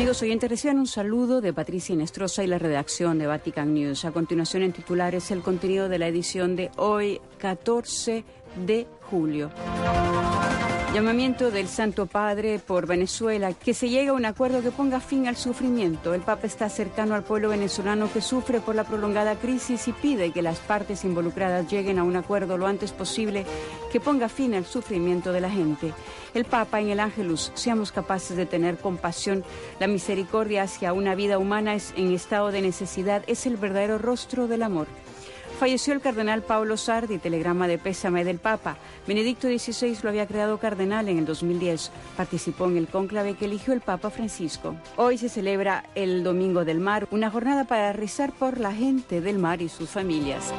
Amigos oyentes, reciban un saludo de Patricia Inestrosa y la redacción de Vatican News. A continuación, en titulares, el contenido de la edición de hoy, 14 de julio. Llamamiento del Santo Padre por Venezuela, que se llegue a un acuerdo que ponga fin al sufrimiento. El Papa está cercano al pueblo venezolano que sufre por la prolongada crisis y pide que las partes involucradas lleguen a un acuerdo lo antes posible que ponga fin al sufrimiento de la gente. El Papa en el Ángelus, seamos capaces de tener compasión. La misericordia hacia una vida humana en estado de necesidad es el verdadero rostro del amor. Falleció el cardenal Paolo Sardi, telegrama de pésame del Papa. Benedicto XVI lo había creado cardenal en el 2010. Participó en el cónclave que eligió el Papa Francisco. Hoy se celebra el Domingo del Mar, una jornada para rezar por la gente del mar y sus familias.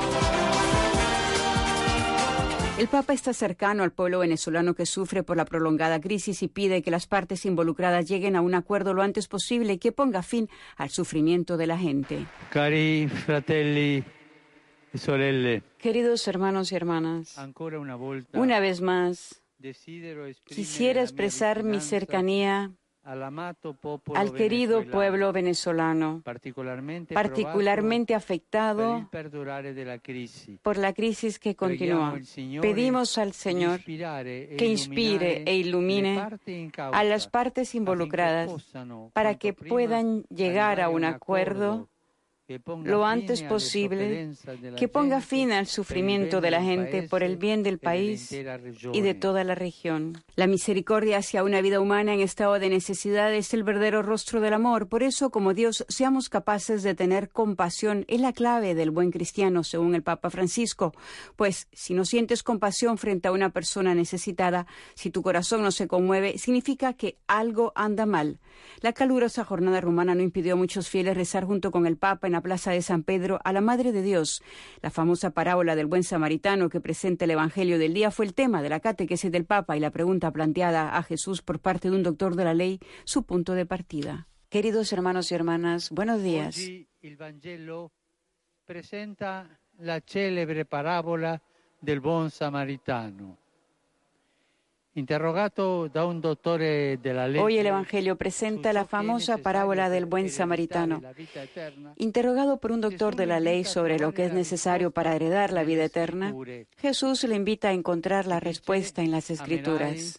El Papa está cercano al pueblo venezolano que sufre por la prolongada crisis y pide que las partes involucradas lleguen a un acuerdo lo antes posible y que ponga fin al sufrimiento de la gente. Cari fratelli e sorelle, queridos hermanos y hermanas, una vez más quisiera expresar mi cercanía al querido pueblo venezolano, particularmente afectado por la crisis que continúa. Pedimos al Señor que inspire e ilumine a las partes involucradas para que puedan llegar a un acuerdo lo antes posible, que ponga fin al sufrimiento de la gente por el bien del país y de toda la región. La misericordia hacia una vida humana en estado de necesidad es el verdadero rostro del amor. Por eso, como Dios, seamos capaces de tener compasión. Es la clave del buen cristiano, según el Papa Francisco. Pues, si no sientes compasión frente a una persona necesitada, si tu corazón no se conmueve, significa que algo anda mal. La calurosa jornada rumana no impidió a muchos fieles rezar junto con el Papa en la plaza de San Pedro a la Madre de Dios. La famosa parábola del buen samaritano que presenta el Evangelio del día fue el tema de la catequesis del Papa y la pregunta planteada a Jesús por parte de un doctor de la ley, su punto de partida. Queridos hermanos y hermanas, buenos días. Oggi il Vangelo presenta la celebre parabola del buon samaritano. Interrogato da un dottore della legge, hoy el Evangelio presenta la famosa parábola del buen samaritano. Interrogado por un doctor de la ley sobre lo que es necesario para heredar la vida eterna, Jesús le invita a encontrar la respuesta en las Escrituras.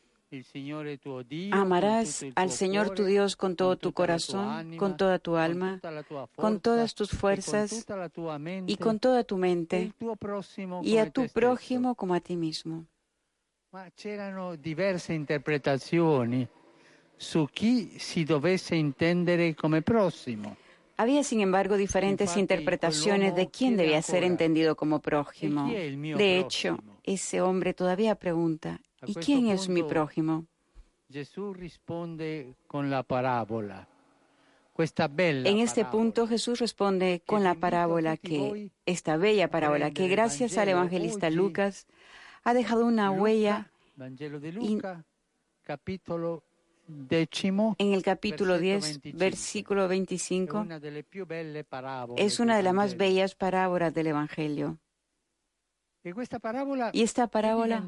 Amarás al Señor tu Dios con todo tu corazón, con toda tu alma, con todas tus fuerzas y con toda tu mente, y a tu prójimo como a ti mismo. Ma c'erano diverse interpretazioni su chi si dovesse intendere come prossimo. Había, sin embargo, diferentes interpretaciones de quién debía ser entendido como prójimo. De hecho, ese hombre todavía pregunta, ¿y quién es mi prójimo? Jesús responde con la parábola. En este punto Jesús responde con la parábola esta bella parábola que gracias al evangelista Lucas ha dejado una huella en el capítulo 10, versículo 25. Es una de las más bellas parábolas del Evangelio. Y esta parábola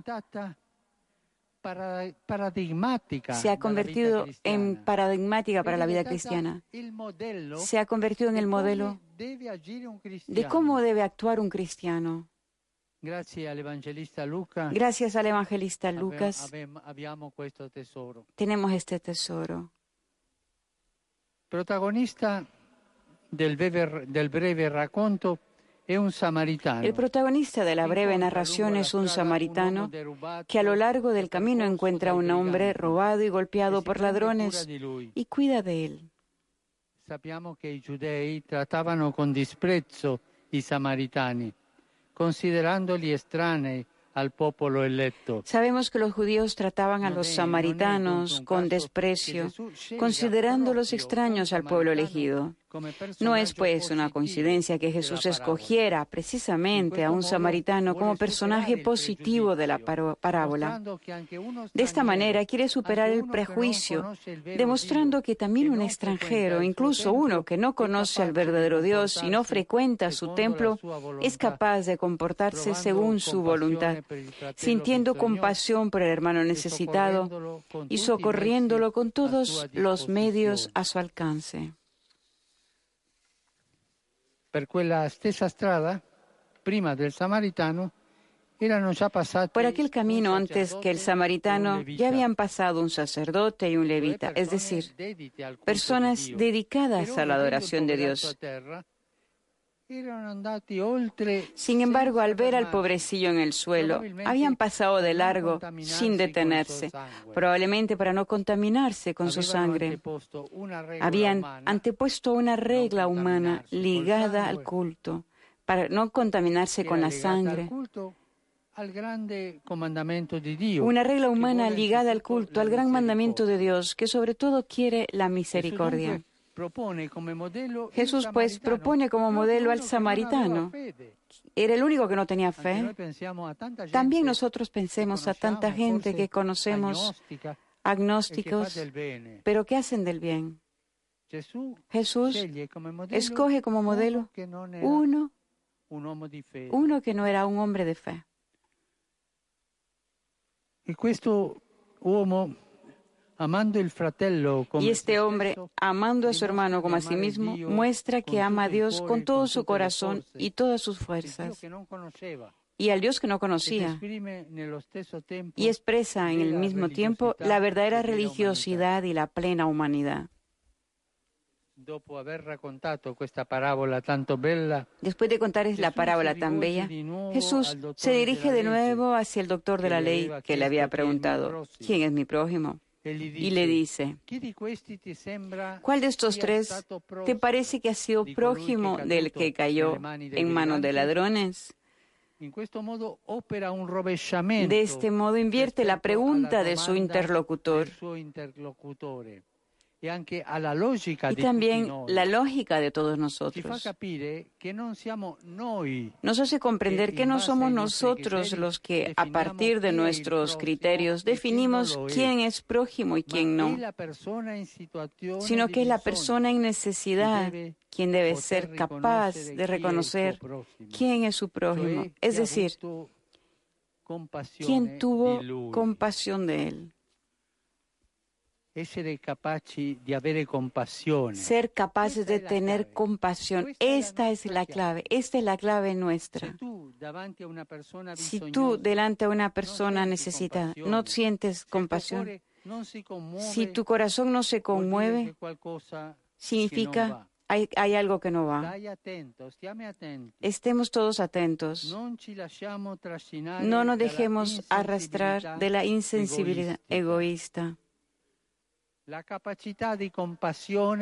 se ha convertido en paradigmática para la vida cristiana. Se ha convertido en el modelo de cómo debe actuar un cristiano. Gracias al evangelista Lucas, tenemos este tesoro. Protagonista del breve racconto è un samaritano. El protagonista de la breve narración es un samaritano que a lo largo del camino encuentra a un hombre robado y golpeado por ladrones y cuida de él. Sappiamo che i giudei trattavano con disprezzo i samaritani, considerandoli estranei al popolo eletto. Sabemos que los judíos trataban a los samaritanos con desprecio, considerándolos extraños al pueblo elegido. No es pues una coincidencia que Jesús escogiera precisamente a un samaritano como personaje positivo de la parábola. De esta manera quiere superar el prejuicio, demostrando que también un extranjero, incluso uno que no conoce al verdadero Dios y no frecuenta su templo, es capaz de comportarse según su voluntad, sintiendo compasión por el hermano necesitado y socorriéndolo con todos los medios a su alcance. Per quella stessa strada, prima del samaritano, erano già passati. Por aquel camino, antes que el samaritano, ya habían pasado un sacerdote y un levita, es decir, personas dedicadas a la adoración de Dios. Sin embargo, al ver al pobrecillo en el suelo, habían pasado de largo sin detenerse, probablemente para no contaminarse con su sangre. Habían antepuesto una regla humana ligada al culto, para no contaminarse con la sangre. Una regla humana ligada al culto, al gran mandamiento de Dios, que sobre todo quiere la misericordia. Jesús pues propone como modelo al samaritano. Era el único que no tenía fe. También nosotros pensemos a tanta gente que conocemos, agnósticos, pero que hacen del bien. Jesús escoge como modelo uno que no era un hombre de fe. Y este hombre, amando a su hermano como a sí mismo, muestra que ama a Dios con todo su corazón y todas sus fuerzas, y al Dios que no conocía, y expresa en el mismo tiempo la verdadera religiosidad y la plena humanidad. Después de contarles la parábola tan bella, Jesús se dirige de nuevo hacia el doctor de la ley que le había preguntado, ¿quién es mi prójimo? Y le dice, ¿cuál de estos tres te parece que ha sido prójimo del que cayó en manos de ladrones? De este modo invierte la pregunta de su interlocutor y también la lógica de todos nosotros. Nos hace comprender que no somos nosotros los que, a partir de nuestros criterios, definimos quién es prójimo y quién no, sino que es la persona en necesidad quien debe ser capaz de reconocer quién es su prójimo, es decir, quién tuvo compasión de él. Ser capaces de tener compasión. Esta es la clave nuestra. Si tú delante a una persona necesitada no sientes compasión, si tu corazón no se conmueve, significa hay algo que no va. Estemos todos atentos. No nos dejemos arrastrar de la insensibilidad egoísta. La capacidad de compasión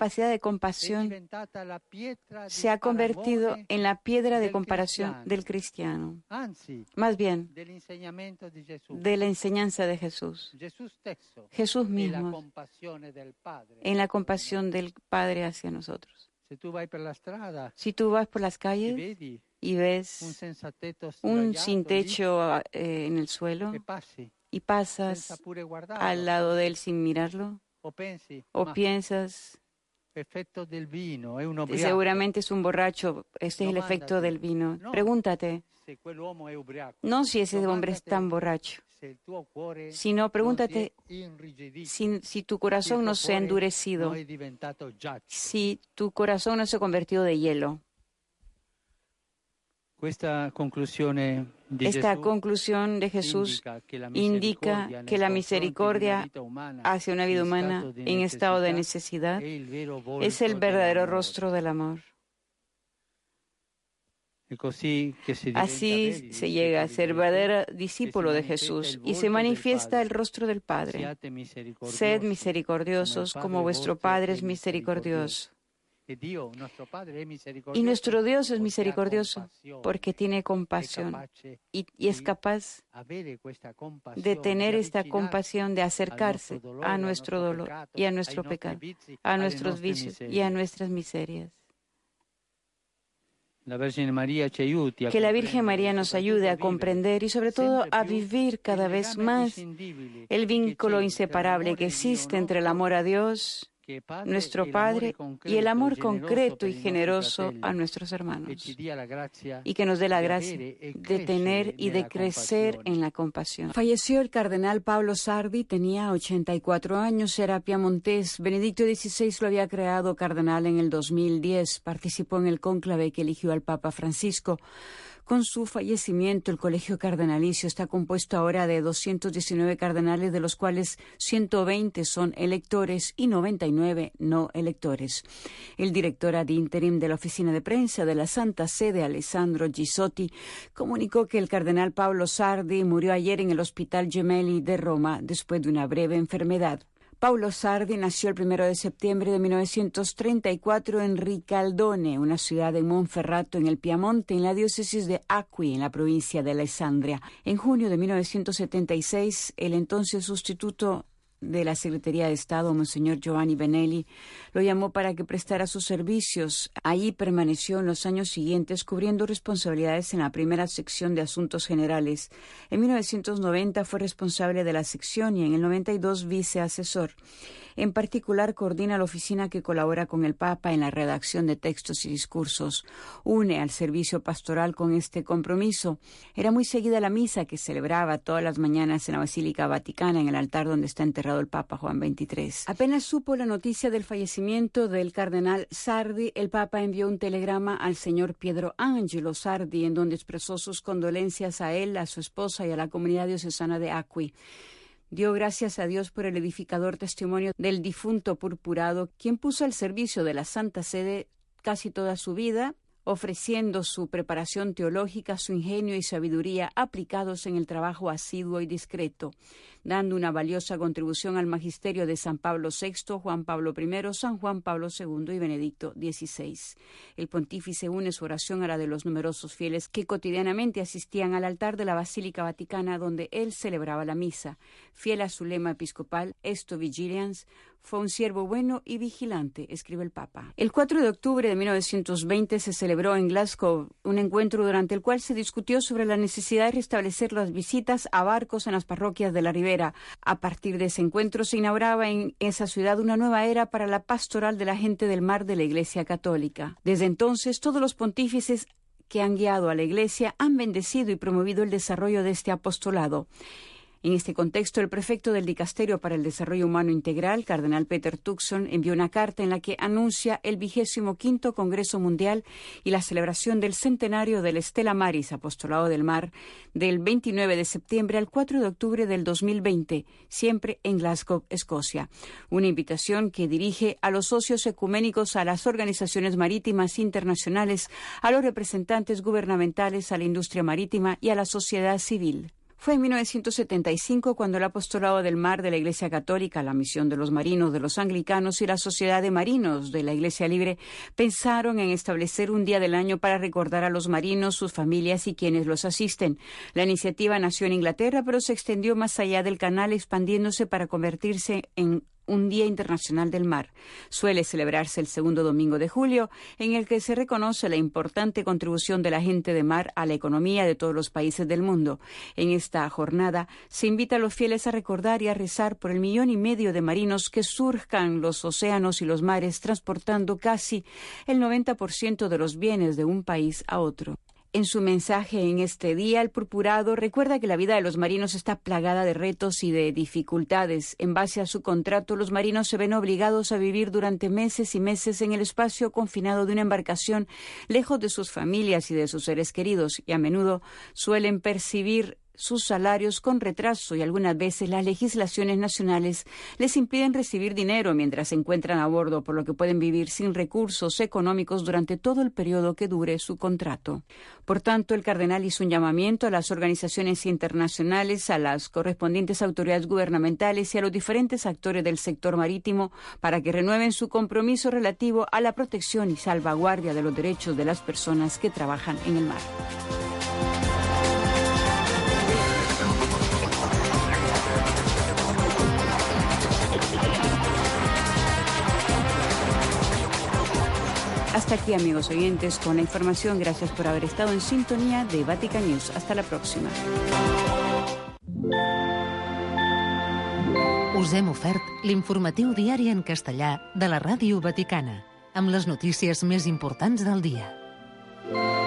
se ha convertido en la piedra de comparación del cristiano. Más bien, de la enseñanza de Jesús. Jesús mismo, en la compasión del Padre hacia nosotros. Si tú vas por las calles y ves un sin techo en el suelo, y pasas al lado de él sin mirarlo, o piensas, seguramente es un borracho, este es el efecto del vino. Pregúntate, no si ese hombre es tan borracho, sino pregúntate si tu corazón no se ha endurecido, si tu corazón no se ha convertido de hielo. Esta conclusión de Jesús indica que la misericordia hacia una vida humana en estado de necesidad es el verdadero rostro del amor. Así se llega a ser verdadero discípulo de Jesús y se manifiesta el rostro del Padre. Sed misericordiosos como vuestro Padre es misericordioso. Y nuestro Dios es misericordioso porque tiene compasión y es capaz de tener esta compasión, de acercarse a nuestro dolor y a nuestro pecado, a nuestros vicios y a nuestras miserias. Que la Virgen María nos ayude a comprender y sobre todo a vivir cada vez más el vínculo inseparable que existe entre el amor a Dios, nuestro Padre, y el amor concreto y generoso a nuestros hermanos, y que nos dé la gracia de tener y de crecer en la compasión. Falleció el cardenal Pablo Sardi, tenía 84 años, era piamontés. Benedicto XVI lo había creado cardenal en el 2010, participó en el cónclave que eligió al Papa Francisco. Con su fallecimiento, el colegio cardenalicio está compuesto ahora de 219 cardenales, de los cuales 120 son electores y 99 no electores. El director ad interim de la oficina de prensa de la Santa Sede, Alessandro Gisotti, comunicó que el cardenal Pablo Sardi murió ayer en el Hospital Gemelli de Roma después de una breve enfermedad. Paulo Sardi nació el 1 de septiembre de 1934 en Ricaldone, una ciudad de Monferrato, en el Piamonte, en la diócesis de Acqui, en la provincia de Alessandria. En junio de 1976, el entonces sustituto de la Secretaría de Estado, Monseñor Giovanni Benelli, lo llamó para que prestara sus servicios. Allí permaneció en los años siguientes cubriendo responsabilidades en la primera sección de Asuntos Generales. En 1990 fue responsable de la sección y en el 92 viceasesor. En particular, coordina la oficina que colabora con el Papa en la redacción de textos y discursos. Une al servicio pastoral con este compromiso. Era muy seguida la misa que celebraba todas las mañanas en la Basílica Vaticana, en el altar donde está enterrado el Papa Juan XXIII. Apenas supo la noticia del fallecimiento del cardenal Sardi, el Papa envió un telegrama al señor Pietro Angelo Sardi, en donde expresó sus condolencias a él, a su esposa y a la comunidad diocesana de Acqui. Dio gracias a Dios por el edificador testimonio del difunto purpurado, quien puso al servicio de la Santa Sede casi toda su vida, ofreciendo su preparación teológica, su ingenio y sabiduría aplicados en el trabajo asiduo y discreto, dando una valiosa contribución al magisterio de San Pablo VI, Juan Pablo I, San Juan Pablo II y Benedicto XVI. El pontífice une su oración a la de los numerosos fieles que cotidianamente asistían al altar de la Basílica Vaticana, donde él celebraba la misa. Fiel a su lema episcopal, Esto Vigilians, fue un siervo bueno y vigilante, escribe el Papa. El 4 de octubre de 1920 se celebró en Glasgow un encuentro durante el cual se discutió sobre la necesidad de restablecer las visitas a barcos en las parroquias de la Ribera. A partir de ese encuentro se inauguraba en esa ciudad una nueva era para la pastoral de la gente del mar de la Iglesia Católica. Desde entonces, todos los pontífices que han guiado a la Iglesia han bendecido y promovido el desarrollo de este apostolado. En este contexto, el prefecto del Dicasterio para el Desarrollo Humano Integral, cardenal Peter Turkson, envió una carta en la que anuncia el 25º Congreso Mundial y la celebración del centenario del Stella Maris, Apostolado del Mar, del 29 de septiembre al 4 de octubre del 2020, siempre en Glasgow, Escocia. Una invitación que dirige a los socios ecuménicos, a las organizaciones marítimas internacionales, a los representantes gubernamentales, a la industria marítima y a la sociedad civil. Fue en 1975 cuando el Apostolado del Mar de la Iglesia Católica, la Misión de los Marinos de los Anglicanos y la Sociedad de Marinos de la Iglesia Libre pensaron en establecer un día del año para recordar a los marinos, sus familias y quienes los asisten. La iniciativa nació en Inglaterra, pero se extendió más allá del canal, expandiéndose para convertirse en un Día Internacional del Mar. Suele celebrarse el segundo domingo de julio, en el que se reconoce la importante contribución de la gente de mar a la economía de todos los países del mundo. En esta jornada se invita a los fieles a recordar y a rezar por el 1,5 millones de marinos que surcan los océanos y los mares, transportando casi el 90% de los bienes de un país a otro. En su mensaje en este día, el purpurado recuerda que la vida de los marinos está plagada de retos y de dificultades. En base a su contrato, los marinos se ven obligados a vivir durante meses y meses en el espacio confinado de una embarcación, lejos de sus familias y de sus seres queridos, y a menudo suelen percibir sus salarios con retraso y algunas veces las legislaciones nacionales les impiden recibir dinero mientras se encuentran a bordo, por lo que pueden vivir sin recursos económicos durante todo el periodo que dure su contrato. Por tanto, el cardenal hizo un llamamiento a las organizaciones internacionales, a las correspondientes autoridades gubernamentales y a los diferentes actores del sector marítimo para que renueven su compromiso relativo a la protección y salvaguardia de los derechos de las personas que trabajan en el mar. Hasta aquí, amigos oyentes, con la información. Gracias por haber estado en sintonía de Vatican News. Hasta la próxima. Us hem ofert l'informatiu diari en castellà de la Ràdio Vaticana, amb les notícies més importants del dia.